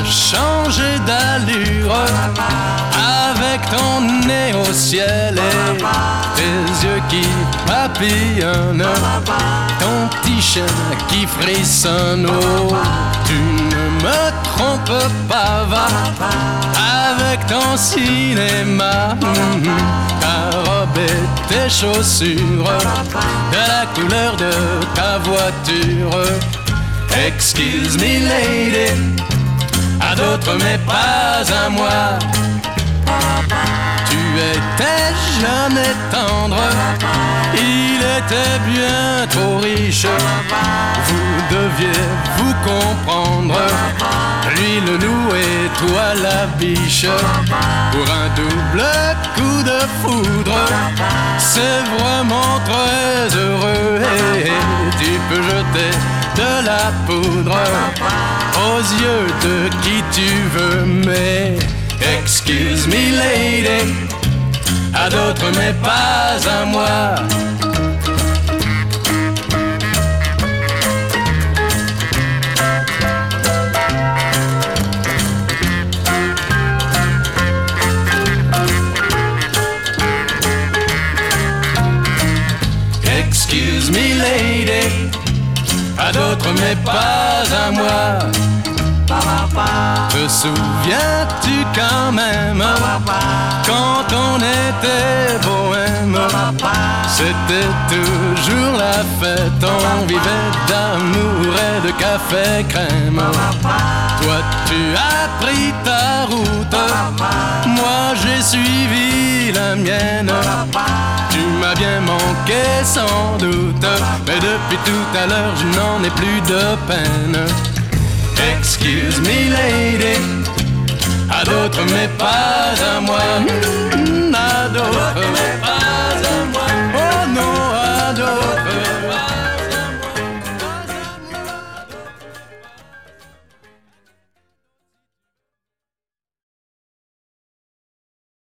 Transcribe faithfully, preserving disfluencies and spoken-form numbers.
changer d'allure avec ton nez au ciel et tes yeux qui papillonnent, ton petit chien qui frissonne. Oh, tu ne me trompes pas, va avec ton cinéma, ta robe et tes chaussures, de la couleur de ta voiture. Excuse me lady, à d'autres mais pas à moi. Tu étais jeune et tendre, il était bien trop riche. Vous deviez vous comprendre, lui le loup et toi la biche. Pour un double coup de foudre, c'est vraiment très heureux. Et tu peux jeter de la poudre aux yeux de qui tu veux, mais excuse me lady, à d'autres mais pas à moi. Excuse me lady, à d'autres mais pas à moi. Te souviens-tu quand même, quand on était bohème, c'était toujours la fête, on vivait d'amour et de café crème. Toi tu as pris ta route, moi j'ai suivi la mienne. Tu m'as bien manqué sans doute, mais depuis tout à l'heure je n'en ai plus de peine. Excuse me lady, à d'autres mais pas à moi.